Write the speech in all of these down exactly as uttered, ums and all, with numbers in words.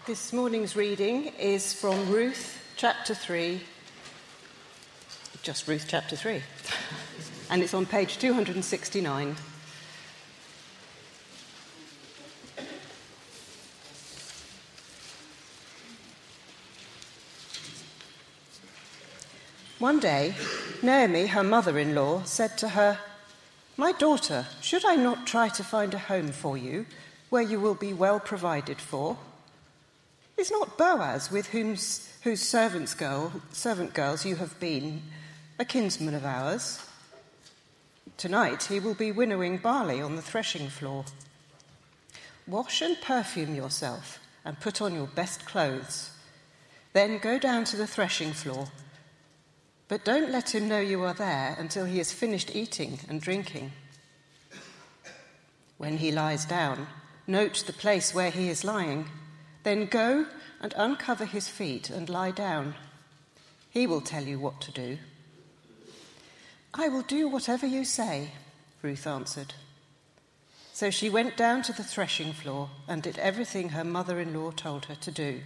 This morning's reading is from Ruth chapter three, just Ruth chapter three, and it's on page two hundred sixty-nine. One day, Naomi, her mother-in-law, said to her, "My daughter, should I not try to find a home for you where you will be well provided for? Is not Boaz, with whom, whose servants girl, servant girls you have been, a kinsman of ours? Tonight he will be winnowing barley on the threshing floor. Wash and perfume yourself and put on your best clothes. Then go down to the threshing floor. But don't let him know you are there until he has finished eating and drinking. When he lies down, note the place where he is lying. Then go and uncover his feet and lie down. He will tell you what to do." "I will do whatever you say," Ruth answered. So she went down to the threshing floor and did everything her mother-in-law told her to do.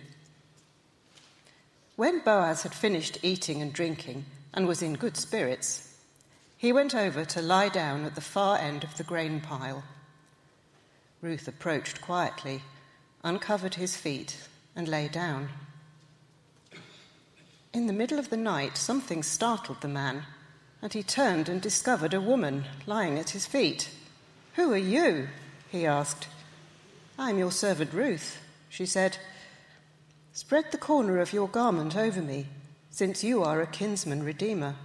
When Boaz had finished eating and drinking and was in good spirits, he went over to lie down at the far end of the grain pile. Ruth approached quietly, uncovered his feet, and lay down. In the middle of the night, something startled the man, and he turned and discovered a woman lying at his feet. "Who are you?" he asked. "I am your servant Ruth," she said. "Spread the corner of your garment over me, since you are a kinsman redeemer."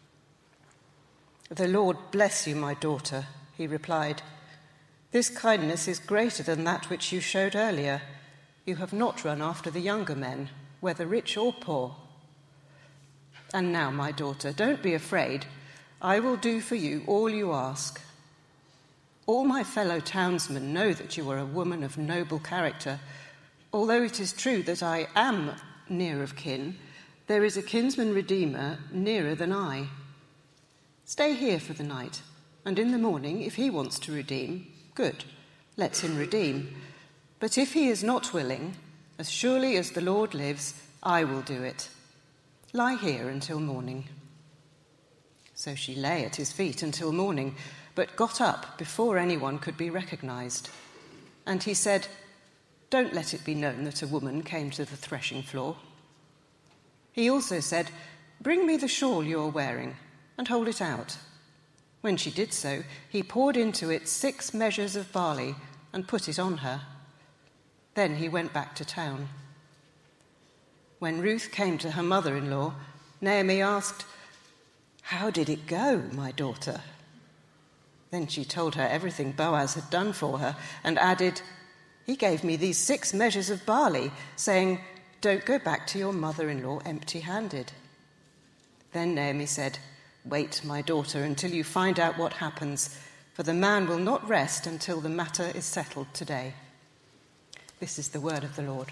"The Lord bless you, my daughter," he replied. "This kindness is greater than that which you showed earlier. You have not run after the younger men, whether rich or poor. And now, my daughter, don't be afraid. I will do for you all you ask. All my fellow townsmen know that you are a woman of noble character. Although it is true that I am near of kin, there is a kinsman redeemer nearer than I. Stay here for the night, and in the morning, if he wants to redeem, good, let him redeem. But if he is not willing, as surely as the Lord lives, I will do it. Lie here until morning." So she lay at his feet until morning, but got up before anyone could be recognized. And he said, "Don't let it be known that a woman came to the threshing floor." He also said, "Bring me the shawl you are wearing, and hold it out." When she did so, he poured into it six measures of barley and put it on her. Then he went back to town. When Ruth came to her mother-in-law, Naomi asked, "How did it go, my daughter?" Then she told her everything Boaz had done for her and added, "He gave me these six measures of barley, saying, 'Don't go back to your mother-in-law empty-handed.'" Then Naomi said, "Wait, my daughter, until you find out what happens, for the man will not rest until the matter is settled today." This is the word of the Lord.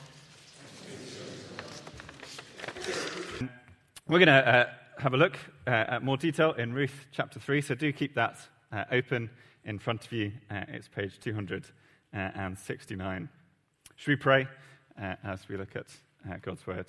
We're going to uh, have a look uh, at more detail in Ruth chapter three, so do keep that uh, open in front of you. Uh, it's page two hundred sixty-nine. Should we pray uh, as we look at uh, God's word?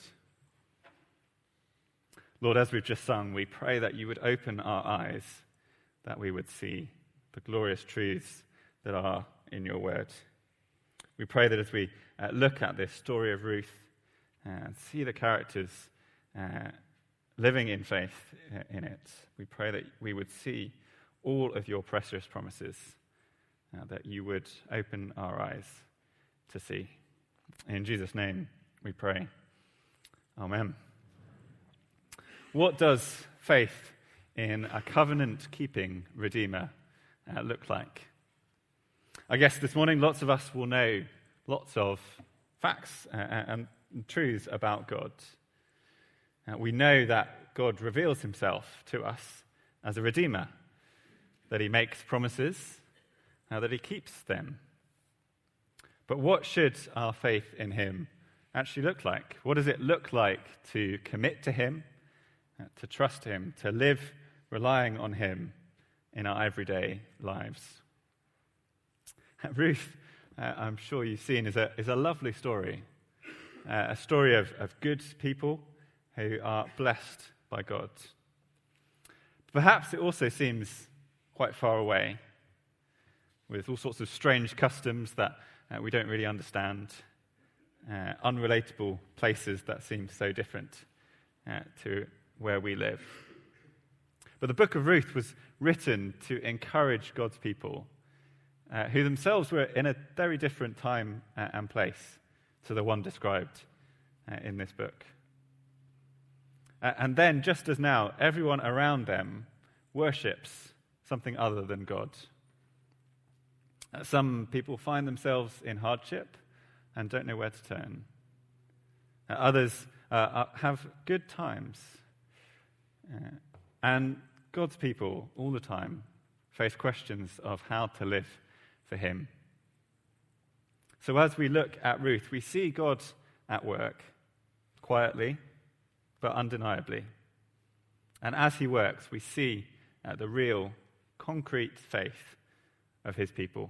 Lord, as we've just sung, we pray that you would open our eyes, that we would see the glorious truths that are in your word. We pray that as we uh, look at this story of Ruth uh, and see the characters uh, living in faith uh, in it, we pray that we would see all of your precious promises, uh, that you would open our eyes to see. In Jesus' name we pray. Amen. What does faith in a covenant-keeping Redeemer uh, look like? I guess this morning lots of us will know lots of facts uh, and truths about God. Uh, we know that God reveals himself to us as a Redeemer, that he makes promises, uh, that he keeps them. But what should our faith in him actually look like? What does it look like to commit to him, uh, to trust him, to live relying on him in our everyday lives? Ruth, uh, I'm sure you've seen, is a, is a lovely story. uh, a story of, of good people who are blessed by God. Perhaps it also seems quite far away, with all sorts of strange customs that uh, we don't really understand, uh, unrelatable places that seem so different uh, to where we live. But the book of Ruth was written to encourage God's people, uh, who themselves were in a very different time uh, and place to the one described uh, in this book. Uh, and then, just as now, everyone around them worships something other than God. Uh, some people find themselves in hardship and don't know where to turn. Uh, others uh, have good times. Uh, and God's people, all the time, face questions of how to live for him. So as we look at Ruth, we see God at work, quietly, but undeniably. And as he works, we see uh, the real, concrete faith of his people.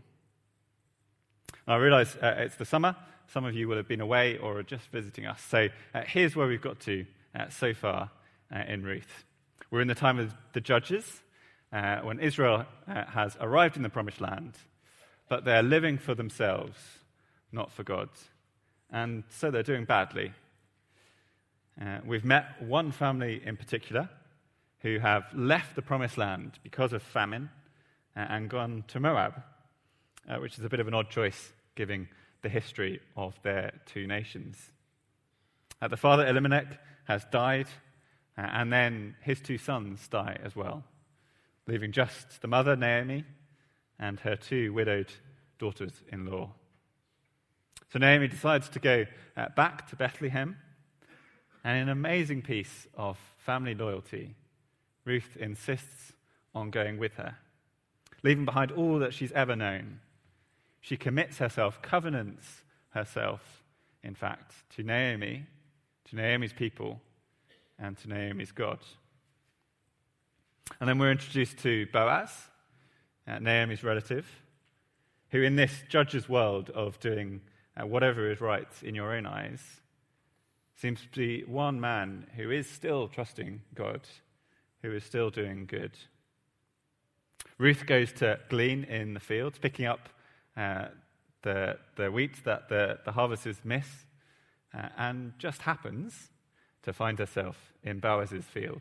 I realize uh, it's the summer. Some of you will have been away or are just visiting us. So uh, here's where we've got to uh, so far uh, in Ruth. We're in the time of the Judges, uh, when Israel uh, has arrived in the Promised Land, but they're living for themselves, not for God. And so they're doing badly. Uh, we've met one family in particular who have left the Promised Land because of famine uh, and gone to Moab, uh, which is a bit of an odd choice given the history of their two nations. Uh, the father, Elimelech, has died, uh, and then his two sons die as well, leaving just the mother, Naomi, and her two widowed daughters-in-law. So Naomi decides to go uh, back to Bethlehem, and in an amazing piece of family loyalty, Ruth insists on going with her. Leaving behind all that she's ever known, she commits herself, covenants herself, in fact, to Naomi, to Naomi's people, and to Naomi's God. And then we're introduced to Boaz, uh, Naomi's relative, who in this judge's world of doing uh, whatever is right in your own eyes, seems to be one man who is still trusting God, who is still doing good. Ruth goes to glean in the fields, picking up uh, the, the wheat that the, the harvesters miss, uh, and just happens to find herself in Boaz's field.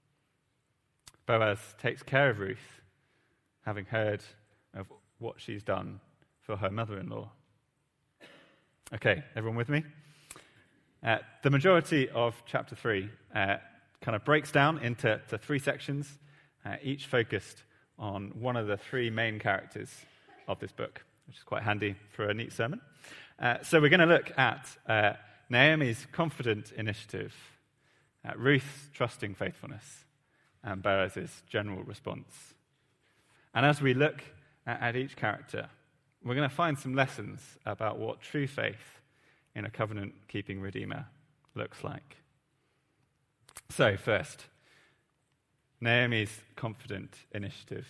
Boaz takes care of Ruth, having heard of what she's done for her mother-in-law. Okay, everyone with me? Uh, the majority of chapter three uh, kind of breaks down into to three sections, uh, each focused on one of the three main characters of this book, which is quite handy for a neat sermon. Uh, so we're going to look at uh, Naomi's confident initiative, uh, Ruth's trusting faithfulness, and Boaz's general response. And as we look at, at each character, we're going to find some lessons about what true faith in a covenant-keeping Redeemer looks like. So first, Naomi's confident initiative.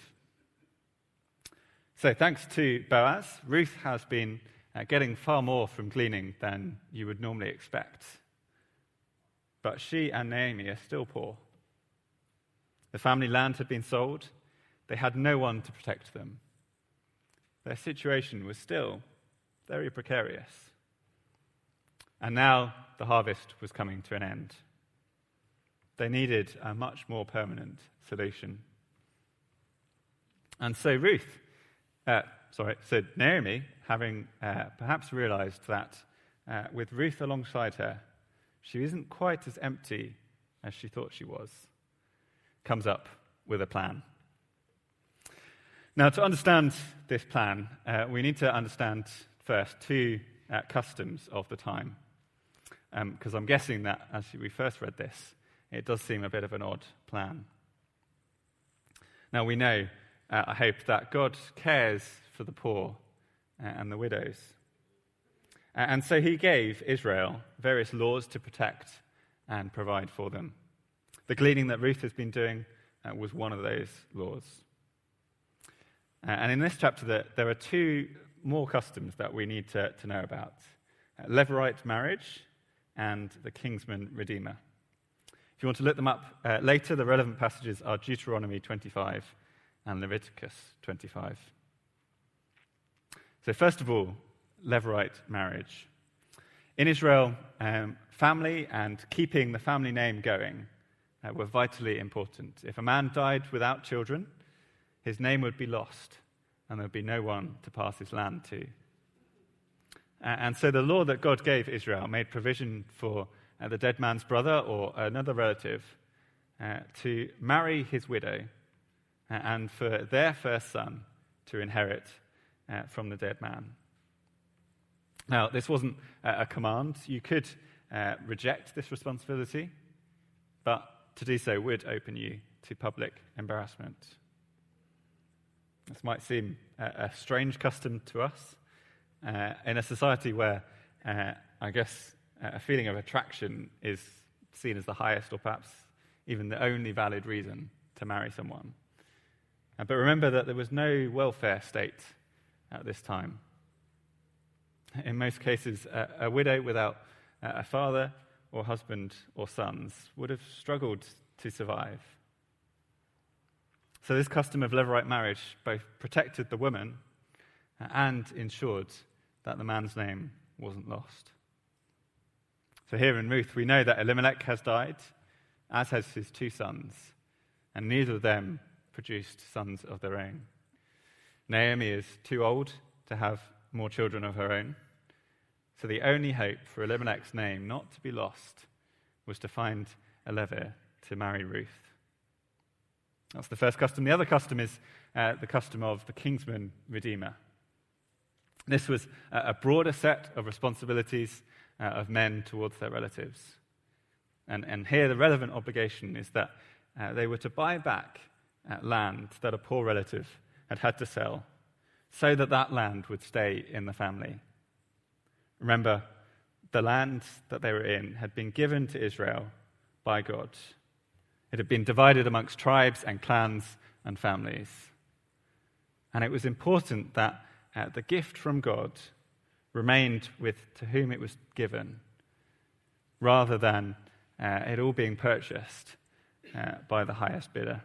So thanks to Boaz, Ruth has been uh, getting far more from gleaning than you would normally expect. But she and Naomi are still poor. The family land had been sold. They had no one to protect them. Their situation was still very precarious. And now the harvest was coming to an end. They needed a much more permanent solution. And so Ruth, uh, sorry, so Naomi, having uh, perhaps realized that uh, with Ruth alongside her, she isn't quite as empty as she thought she was, comes up with a plan. Now, to understand this plan, uh, we need to understand first two uh, customs of the time. Because um, I'm guessing that as we first read this, it does seem a bit of an odd plan. Now, we know, uh, I hope, that God cares for the poor uh, and the widows. Uh, and so he gave Israel various laws to protect and provide for them. The gleaning that Ruth has been doing uh, was one of those laws. Uh, and in this chapter, there, there are two more customs that we need to, to know about. Uh, Levirate marriage and the kinsman redeemer. If you want to look them up uh, later, the relevant passages are Deuteronomy twenty-five and Leviticus twenty-five. So first of all, Levirate marriage. In Israel, um, family and keeping the family name going uh, were vitally important. If a man died without children, his name would be lost, and there would be no one to pass his land to. Uh, and so the law that God gave Israel made provision for uh, the dead man's brother or another relative uh, to marry his widow uh, and for their first son to inherit uh, from the dead man. Now, this wasn't a command. You could uh, reject this responsibility, but to do so would open you to public embarrassment. This might seem a, a strange custom to us uh, in a society where, uh, I guess, a feeling of attraction is seen as the highest or perhaps even the only valid reason to marry someone. Uh, but remember that there was no welfare state at this time. In most cases, a, a widow without a father or husband or sons would have struggled to survive. So this custom of Levirate marriage both protected the woman and ensured that the man's name wasn't lost. So here in Ruth, we know that Elimelech has died, as has his two sons, and neither of them produced sons of their own. Naomi is too old to have more children of her own. So the only hope for Elimelech's name not to be lost was to find a Levi to marry Ruth. That's the first custom. The other custom is uh, the custom of the kinsman redeemer. This was a broader set of responsibilities uh, of men towards their relatives. And, and here the relevant obligation is that uh, they were to buy back uh, land that a poor relative had had to sell so that that land would stay in the family. Remember, the land that they were in had been given to Israel by God. It had been divided amongst tribes and clans and families. And it was important that uh, the gift from God remained with to whom it was given, rather than uh, it all being purchased uh, by the highest bidder.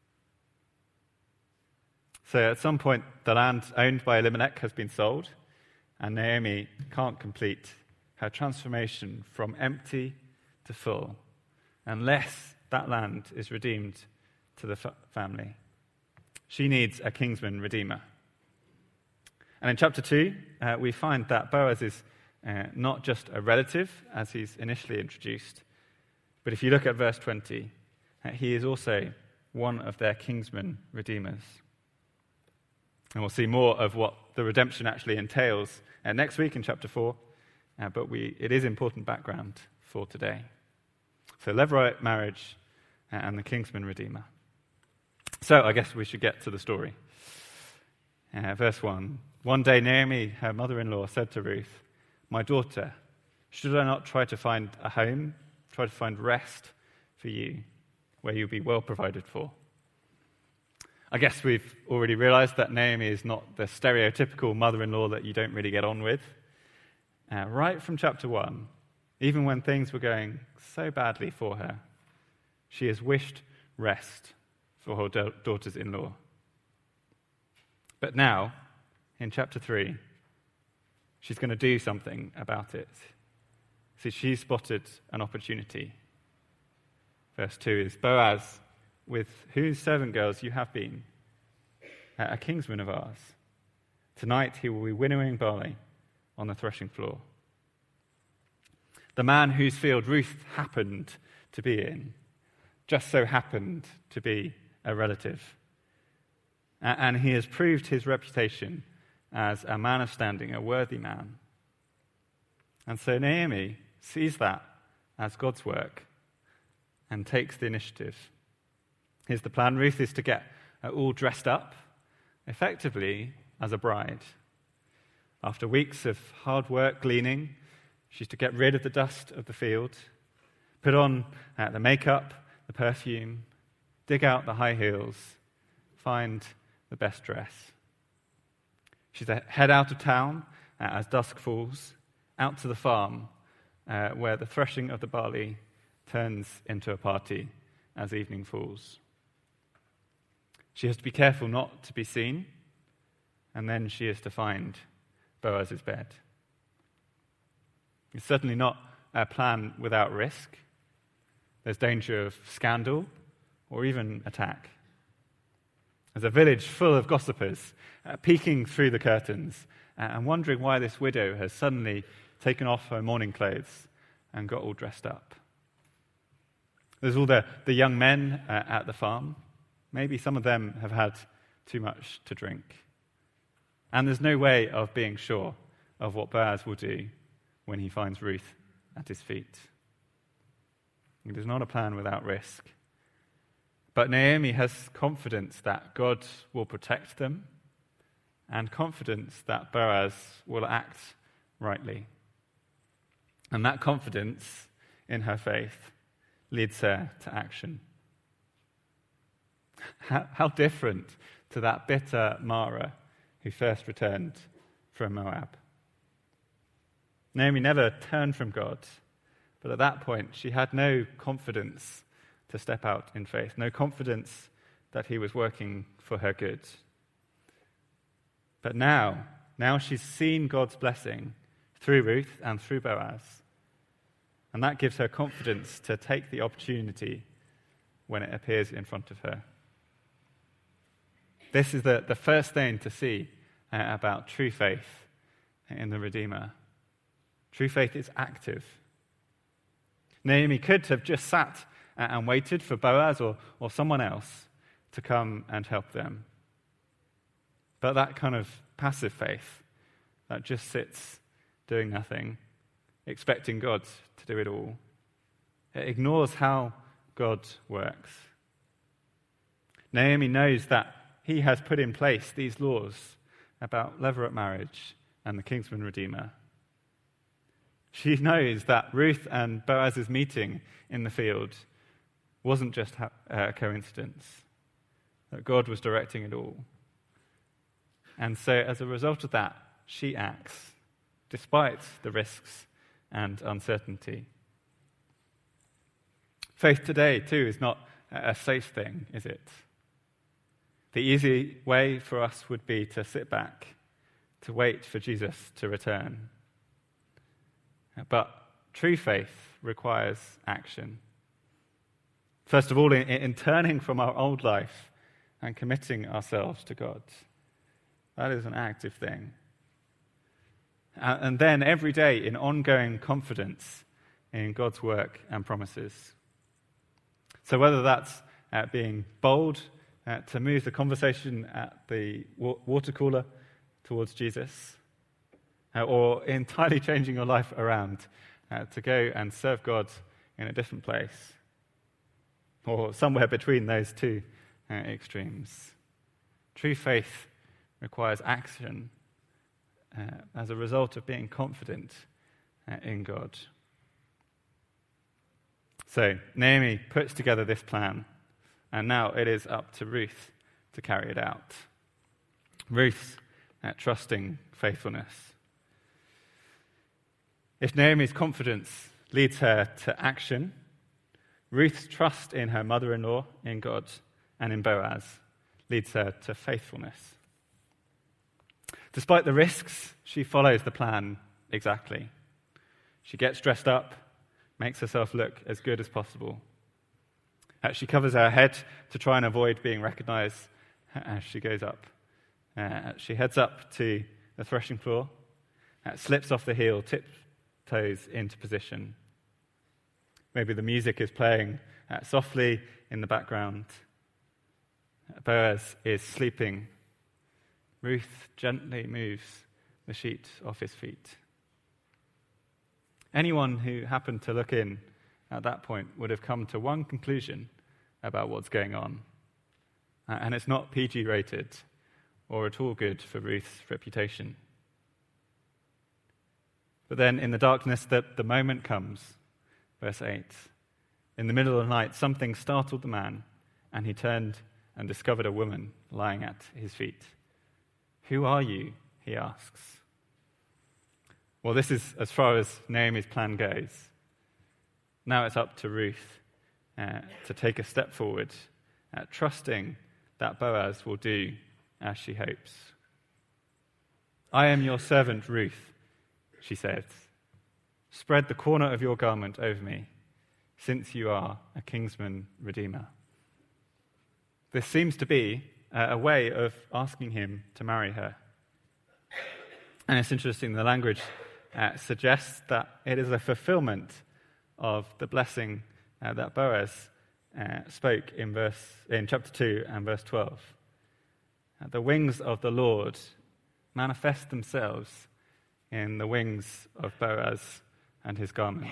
So at some point, the land owned by Elimelech has been sold, and Naomi can't complete her transformation from empty to full unless that land is redeemed to the f- family. She needs a kinsman redeemer. And in chapter two, uh, we find that Boaz is uh, not just a relative, as he's initially introduced, but if you look at verse twenty, uh, he is also one of their kinsman redeemers. And we'll see more of what the redemption actually entails uh, next week in chapter four, uh, but we, it is important background for today. So Levirate marriage uh, and the kinsman redeemer. So I guess we should get to the story. Uh, verse one. One day Naomi, her mother-in-law, said to Ruth, "My daughter, should I not try to find a home, try to find rest for you, where you'll be well provided for?" I guess we've already realized that Naomi is not the stereotypical mother-in-law that you don't really get on with. Uh, right from chapter one, even when things were going so badly for her, she has wished rest for her da- daughters-in-law. But now, in chapter three, she's going to do something about it. See, she spotted an opportunity. Verse two is, "Boaz, with whose servant girls you have been, a kinsman of ours. Tonight he will be winnowing barley on the threshing floor." The man whose field Ruth happened to be in just so happened to be a relative. And he has proved his reputation as a man of standing, a worthy man. And so Naomi sees that as God's work and takes the initiative. Here's the plan. Ruth is to get all dressed up, effectively as a bride. After weeks of hard work gleaning, she's to get rid of the dust of the field, put on uh, the makeup, the perfume, dig out the high heels, find the best dress. She's to head out of town uh, as dusk falls, out to the farm, uh, where the threshing of the barley turns into a party as evening falls. She has to be careful not to be seen, and then she is to find Boaz's bed. It's certainly not a plan without risk. There's danger of scandal or even attack. There's a village full of gossipers uh, peeking through the curtains uh, and wondering why this widow has suddenly taken off her mourning clothes and got all dressed up. There's all the, the young men uh, at the farm. Maybe some of them have had too much to drink. And there's no way of being sure of what Boaz will do when he finds Ruth at his feet. It is not a plan without risk. But Naomi has confidence that God will protect them and confidence that Boaz will act rightly. And that confidence in her faith leads her to action. How, how different to that bitter Mara who first returned from Moab. Naomi never turned from God, but at that point she had no confidence to step out in faith, no confidence that he was working for her good. But now, now she's seen God's blessing through Ruth and through Boaz, and that gives her confidence to take the opportunity when it appears in front of her. This is the, the first thing to see uh, about true faith in the Redeemer. True faith is active. Naomi could have just sat and waited for Boaz or, or someone else to come and help them. But that kind of passive faith that just sits doing nothing, expecting God to do it all, it ignores how God works. Naomi knows that he has put in place these laws about levirate marriage and the kinsman redeemer. She knows that Ruth and Boaz's meeting in the field wasn't just a coincidence, that God was directing it all. And so as a result of that, she acts, despite the risks and uncertainty. Faith today, too, is not a safe thing, is it? The easy way for us would be to sit back, to wait for Jesus to return. But true faith requires action. First of all, in, in turning from our old life and committing ourselves to God. That is an active thing. And then every day in ongoing confidence in God's work and promises. So whether that's uh, being bold uh, to move the conversation at the wa- water cooler towards Jesus, uh, or entirely changing your life around uh, to go and serve God in a different place, or somewhere between those two uh, extremes. True faith requires action uh, as a result of being confident uh, in God. So Naomi puts together this plan, and now it is up to Ruth to carry it out. Ruth's uh, trusting faithfulness. If Naomi's confidence leads her to action, Ruth's trust in her mother-in-law, in God, and in Boaz leads her to faithfulness. Despite the risks, she follows the plan exactly. She gets dressed up, makes herself look as good as possible. Uh, she covers her head to try and avoid being recognized as she goes up. Uh, she heads up to the threshing floor, uh, slips off the heel, tiptoes into position. Maybe the music is playing uh, softly in the background. Boaz is sleeping. Ruth gently moves the sheet off his feet. Anyone who happened to look in at that point would have come to one conclusion about what's going on. Uh, and it's not P G rated or at all good for Ruth's reputation. But then in the darkness, the, the moment comes. Verse eight. In the middle of the night, something startled the man, and he turned and discovered a woman lying at his feet. "Who are you?" he asks. Well, this is as far as Naomi's plan goes. Now it's up to Ruth uh, to take a step forward, uh, trusting that Boaz will do as she hopes. "I am your servant Ruth," she said. "Spread the corner of your garment over me, since you are a kinsman redeemer." This seems to be uh, a way of asking him to marry her. And it's interesting, the language uh, suggests that it is a fulfillment of the blessing uh, that Boaz uh, spoke in verse in chapter two and verse twelve. Uh, the wings of the Lord manifest themselves in the wings of Boaz and his garment.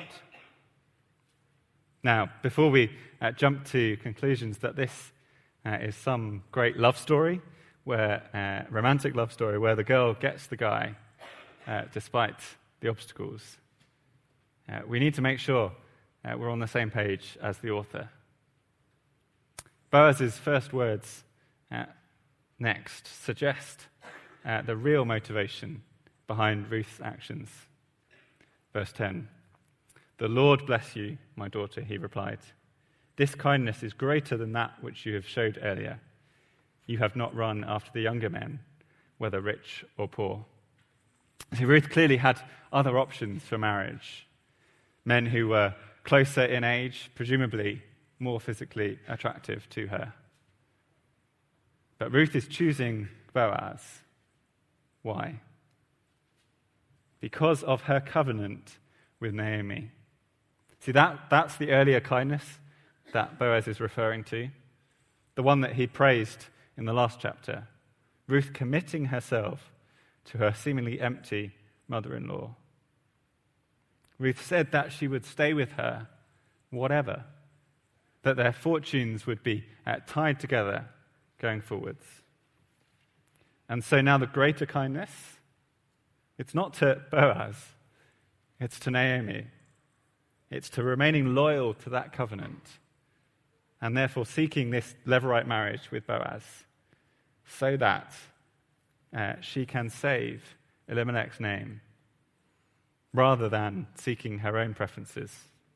Now, before we uh, jump to conclusions that this uh, is some great love story, where uh, romantic love story, where the girl gets the guy uh, despite the obstacles, uh, we need to make sure uh, we're on the same page as the author. Boaz's first words uh, next suggest uh, the real motivation behind Ruth's actions. Verse ten, "The Lord bless you, my daughter," he replied. "This kindness is greater than that which you have showed earlier. You have not run after the younger men, whether rich or poor." See, Ruth clearly had other options for marriage. Men who were closer in age, presumably more physically attractive to her. But Ruth is choosing Boaz. Why? Because of her covenant with Naomi. See, that, that's the earlier kindness that Boaz is referring to, the one that he praised in the last chapter. Ruth committing herself to her seemingly empty mother-in-law. Ruth said that she would stay with her, whatever, that their fortunes would be uh, tied together going forwards. And so now the greater kindness, it's not to Boaz, it's to Naomi. It's to remaining loyal to that covenant, and therefore seeking this Levirate marriage with Boaz, so that uh, she can save Elimelech's name, rather than seeking her own preferences.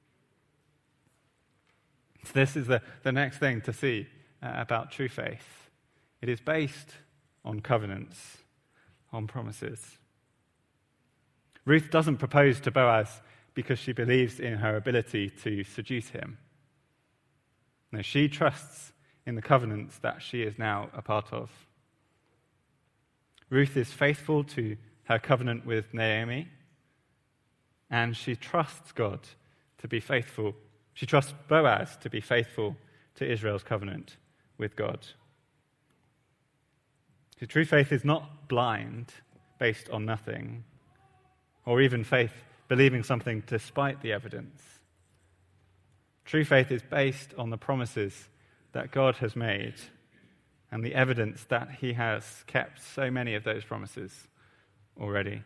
This is the, the next thing to see uh, about true faith. It is based on covenants, on promises. Ruth doesn't propose to Boaz because she believes in her ability to seduce him. No, she trusts in the covenants that she is now a part of. Ruth is faithful to her covenant with Naomi, and she trusts God to be faithful. She trusts Boaz to be faithful to Israel's covenant with God. So true faith is not blind, based on nothing, or even faith believing something despite the evidence. True faith is based on the promises that God has made and the evidence that he has kept so many of those promises already.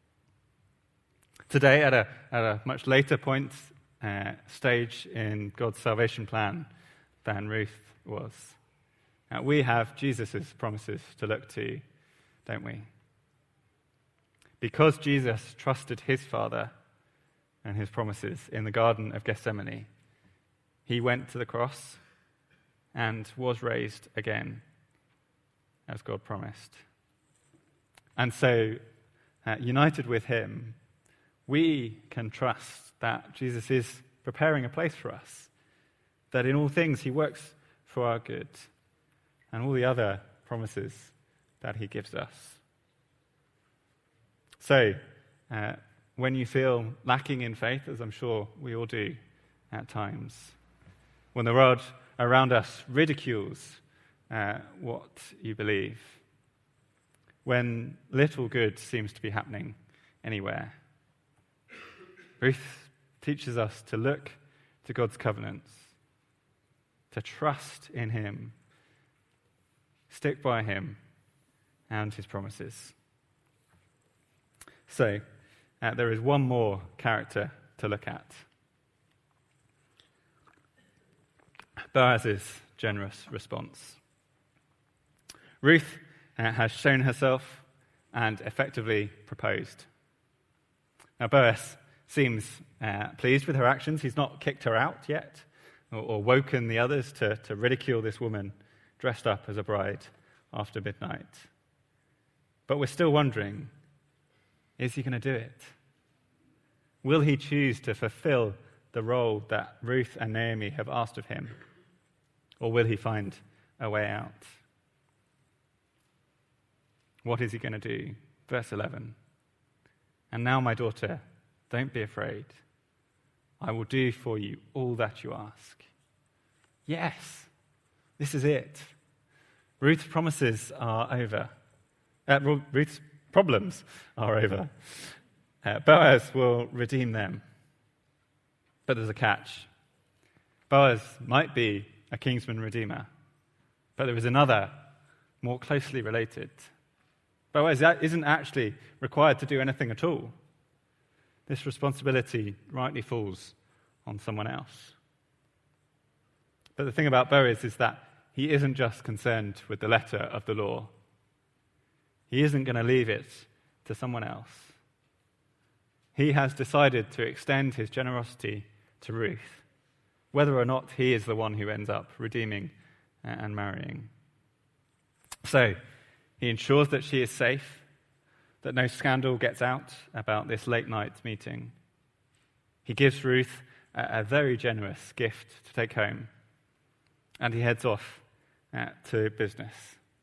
Today, at a, at a much later point, uh, stage in God's salvation plan than Ruth was, uh, we have Jesus' promises to look to, don't we? Because Jesus trusted his Father and his promises in the Garden of Gethsemane, he went to the cross and was raised again, as God promised. And so, uh, united with him, we can trust that Jesus is preparing a place for us, that in all things he works for our good, and all the other promises that he gives us. So, uh, when you feel lacking in faith, as I'm sure we all do at times, when the world around us ridicules uh, what you believe, when little good seems to be happening anywhere, Ruth teaches us to look to God's covenants, to trust in him, stick by him and his promises. So, uh, there is one more character to look at. Boaz's generous response. Ruth uh, has shown herself and effectively proposed. Now, Boaz seems uh, pleased with her actions. He's not kicked her out yet or, or woken the others to, to ridicule this woman dressed up as a bride after midnight. But we're still wondering, is he going to do it? Will he choose to fulfill the role that Ruth and Naomi have asked of him? Or will he find a way out? What is he going to do? Verse eleven. And now, my daughter, don't be afraid. I will do for you all that you ask. Yes, this is it. Ruth's promises are over. Uh, Ruth's problems are over. Uh, Boaz will redeem them. But there's a catch. Boaz might be a kinsman redeemer, but there is another more closely related. Boaz isn't actually required to do anything at all. This responsibility rightly falls on someone else. But the thing about Boaz is that he isn't just concerned with the letter of the law. He isn't going to leave it to someone else. He has decided to extend his generosity to Ruth, whether or not he is the one who ends up redeeming and marrying. So, he ensures that she is safe, that no scandal gets out about this late-night meeting. He gives Ruth a, a very generous gift to take home, and he heads off uh, to business.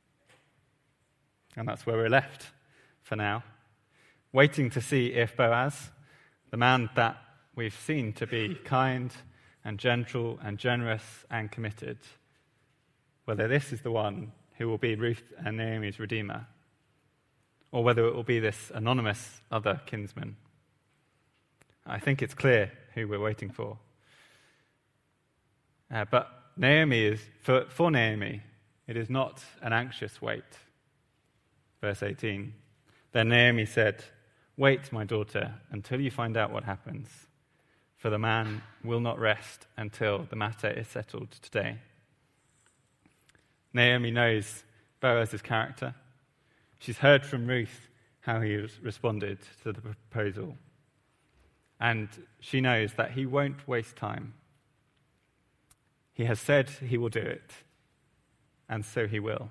And that's where we're left for now, waiting to see if Boaz, the man that we've seen to be kind and gentle and generous and committed, whether this is the one who will be Ruth and Naomi's redeemer, or whether it will be this anonymous other kinsman. I think it's clear who we're waiting for. Uh, but Naomi is, for, for Naomi, it is not an anxious wait. Verse eighteen, then Naomi said, wait, my daughter, until you find out what happens, for the man will not rest until the matter is settled today. Naomi knows Boaz's character. She's heard from Ruth how he responded to the proposal. And she knows that he won't waste time. He has said he will do it, and so he will.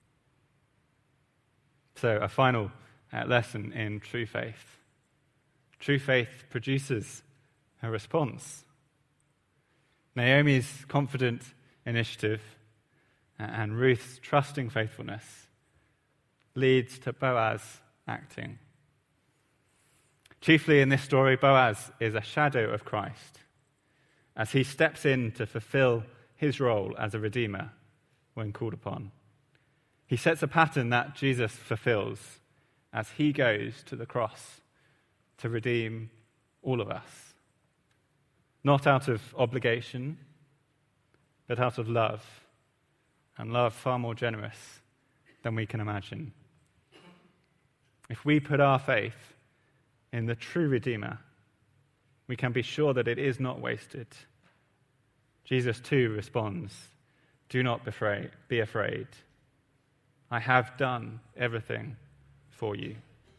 So, a final uh, lesson in true faith. True faith produces a response. Naomi's confident initiative and Ruth's trusting faithfulness leads to Boaz acting. Chiefly in this story, Boaz is a shadow of Christ as he steps in to fulfill his role as a redeemer when called upon. He sets a pattern that Jesus fulfills as he goes to the cross to redeem all of us. Not out of obligation, but out of love, and love far more generous than we can imagine. If we put our faith in the true Redeemer, we can be sure that it is not wasted. Jesus too responds, do not be afraid. I have done everything for you.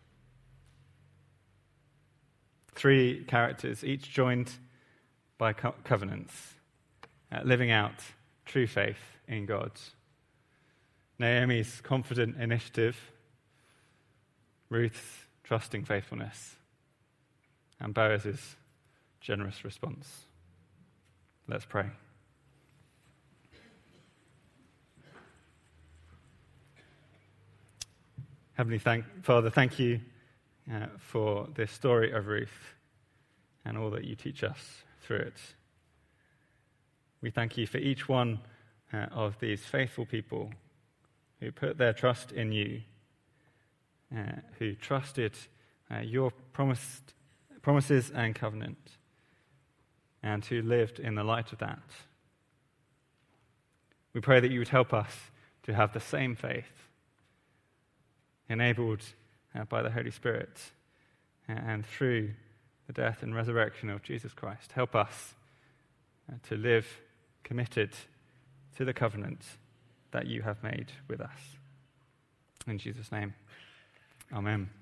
Three characters, each joined by co- covenants, uh, living out true faith in God. Naomi's confident initiative, Ruth's trusting faithfulness, and Boaz's generous response. Let's pray. Heavenly thank, Father, thank you uh, for this story of Ruth and all that you teach us through it. We thank you for each one uh, of these faithful people who put their trust in you, uh, who trusted uh, your promised, promises and covenant, and who lived in the light of that. We pray that you would help us to have the same faith, enabled uh, by the Holy Spirit and through the death and resurrection of Jesus Christ. Help us uh, to live committed to the covenant that you have made with us. In Jesus' name, amen.